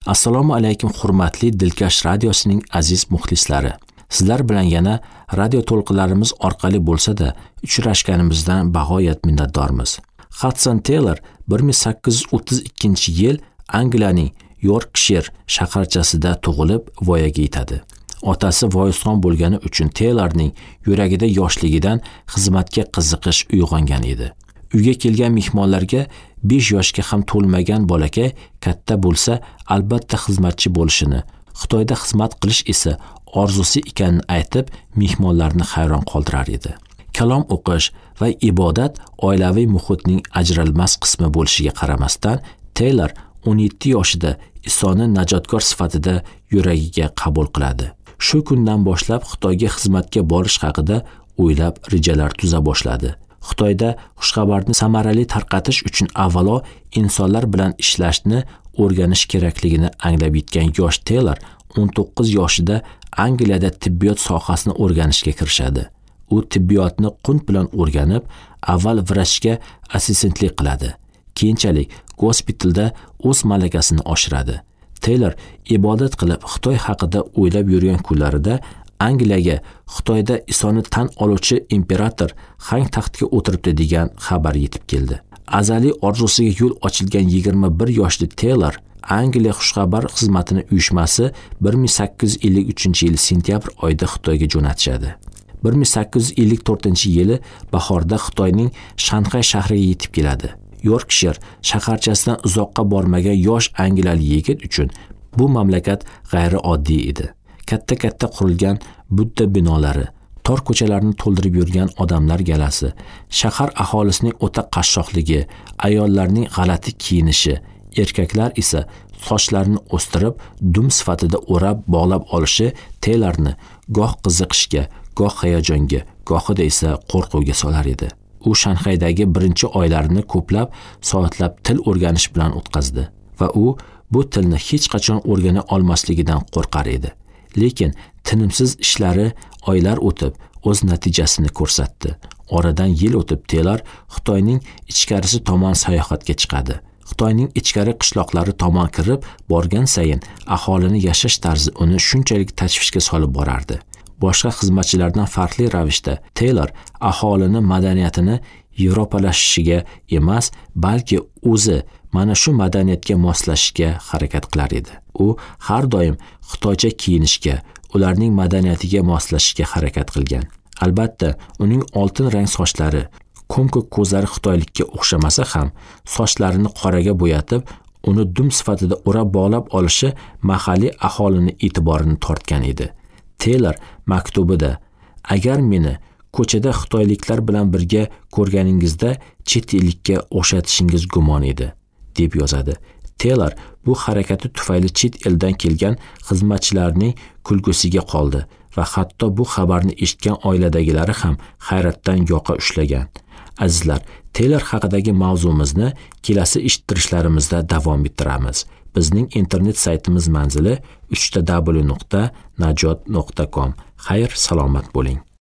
Assalomu alaykum hurmatli Dilkash radiosining aziz muxlislari. Sizlar bilan yana radio to'lqinlarimiz orqali bo'lsa-da uchrashganimizdan bag'oyat minnatdormiz. Hudson Taylor 1832-yil Angliyaning Yorkshire shaharchasida tug'ilib voyaga yetadi. Otasi voyisxon bo'lgani uchun Taylorning yuragida yoshligidan xizmatga qiziqish uyg'ongan edi. Uyga kelgan mehmonlarga 5 yoshga ham to'lmagan bolakay katta bo'lsa albatta xizmatchi bo'lishini, Xitoyda xizmat qilish esa orzusi ekanini aytib, mehmonlarni hayron qoldirar edi. Kalom o'qish va ibodat oilaviy muhitning ajralmas qismi bo'lishiga qaramasdan, Taylor 17 yoshida Isoni najotkor sifatida yuragiga qabul qiladi. Shu kundan boshlab Xitoyga xizmatga borish haqida o'ylab rejalar tuza boshladi. Xitoyda xushxabarni samarali tarqatish uchun avvalo insonlar bilan ishlashni o'rganish kerakligini anglab yetgan yosh Taylor 19 yoshida Angliyada tibbiyot sohasini o'rganishga kirishadi. U tibbiyotni qunt bilan o'rganib, avval vrachga assistentlik qiladi. Keyinchalik gospitalda o'z malakasini oshiradi. Taylor ibodat qilib Xitoy haqida o'ylab yurgan kunlarida Angliyaga Xitoyda Isoni tan oluvchi imperator Hang taxtga o'tiribdi degan xabar yetib keldi. Azaliy orzusiga yo'l ochilgan 21 yoshli Taylor Angliya xushxabar xizmatini uyushmasi 1853-yil sentyabr oyida Xitoyga jo'natishadi. 1854-yili bahorda Xitoyning Shanxay shahriga yetib keladi. Yorkshire shaharchasidan uzoqqa bormagan yosh angliyalik yigit uchun bu mamlakat g'ayrioddiy edi. Katta qurilgan Budda binolari, tor ko'chalarni to'ldirib yurgan odamlar galasi, shahar aholisining o'ta qashshoqligi, ayollarning g'alati kiyinishi, erkaklar esa sochlarini o'stirib, dum sifatida o'rab bog'lab olishi Taylorni goh qiziqishga, goh hayajonga, gohida esa qo'rquvga solar edi. U Shanxaydagi birinchi oylarini ko'plab soatlab til o'rganish bilan o'tkazdi va u bu tilni hech qachon o'rgana olmasligidan qo'rqar edi. Lekin tinimsiz ishlari oylar o'tib o'z natijasini ko'rsatdi. Oradan yil o'tib Taylor Xitoyning ichkarisi tomon sayohatga chiqadi. Xitoyning ichkari qishloqlari tomon kirib borgan sayin aholini yashash tarzi uni shunchalik tashvishga solib borardi. Boshqa xizmatchilardan farqli ravishda Taylor aholini madaniyatini yevropalashishiga emas, balki o'zi mana shu madaniyatga moslashishga harakat qilar edi. U har doim xitoycha kiyinishga, ularning madaniyatiga moslashishga harakat qilgan. Albatta, uning oltin rang sochlari, ko'm-ko'k ko'zlari xitoylikka o'xshamasa ham, sochlarini qoraga bo'yatib, uni dum sifatida o'rab bog'lab olishi mahalliy aholining e'tiborini tortgan edi. Taylor maktubida: "Agar meni ko'chada xitoyliklar bilan birga ko'rganingizda chet ellikka o'xshatishingiz gumon edi", deb yozadi. Taylor bu harakati tufayli chet eldan kelgan xizmatchilarning kulgusiga qoldi va hatto bu xabarni eshitgan oiladagilari ham hayratdan yoqa ushlagan. Azizlar, Taylor haqidagi mavzumizni kelasi eshittirishlarimizda davom ettiramiz. Bizning internet saytimiz manzili www.najot.com. Xayr, salomat bo'ling.